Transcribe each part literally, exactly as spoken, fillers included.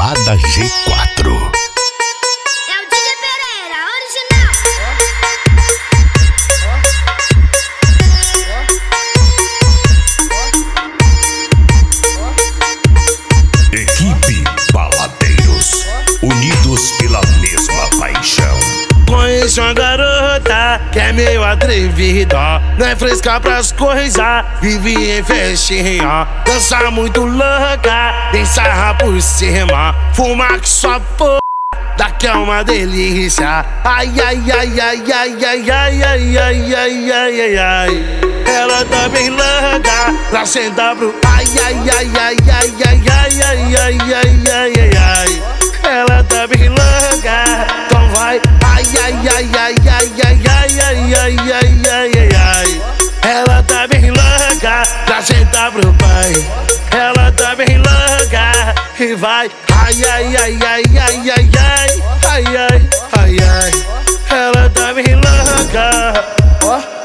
Balada G quatro. É o D J Pereira, original. Equipe Baladeiros, unidos pela mesma paixão. Conheço uma garota que é meio atrevida, não é fresca pras coisas, vive em festinha, dança muito louca, tem sarra por cima, fuma que só porra, daqui é uma delícia. Ai, ai, ai, ai, ai, ai, ai, ai, ai, ai, ai, ai, ai. Ela tá bem louca, lá senta pro ai, ai, ai, ai, ai, ai, ai, ai, ai, ai, ai, ai, ai. Ela tá bem louca, então vai. Ai, ai, ai, ai, ai, ai, ai, ai, ai, ai, ai, ai, ai. Ela tá bem louca, pra sentar pro pai. Ela tá bem louca e vai. Ai, ai, ai, ai, ai, ai, ai, ai, ai, ai, ai. Ela tá bem louca. Ó.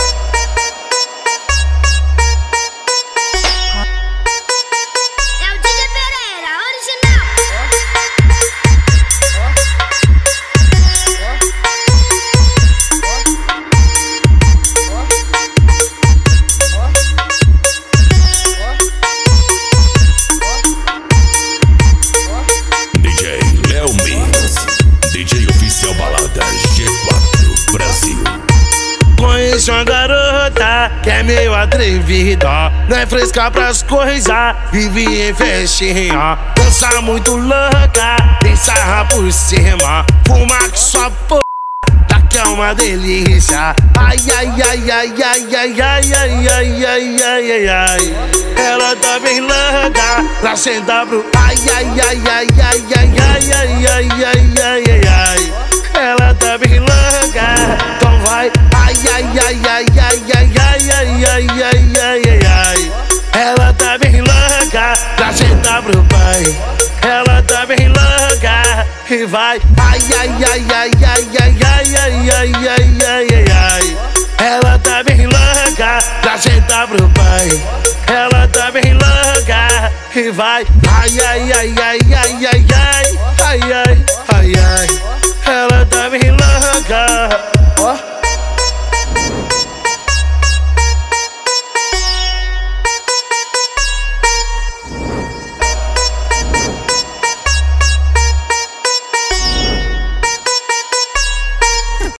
Conheço uma garota que é meio atrevida, não é fresca pras coisas, vive em festinha, dança muito louca, tem sarra por cima, fuma que só porra, daqui é uma delícia. Ai, ai, ai, ai, ai, ai, ai, ai, ai, ai, ai, ai, ai. Ela tá bem louca, lá senta pro ai, ai, ai, ai, ai, ai, ai, ai, ai, ai, ai, ai, ai. Ela tá bem louca, então vai. Ai, ai, ai, ai, ai, ai, ai, ai, ai, ai, ai, ai, ai. Ela tá bem louca, pra sentar pro pai. Ela tá bem louca e vai. Ai, ai, ai, ai, ai, ai, ai, ai, ai, ai, ai, ai, ai. Ela tá bem louca, pra sentar pro pai. Ela tá bem louca e vai. Ai, ai, ai, ai, ai, ai, ai, ai, ai.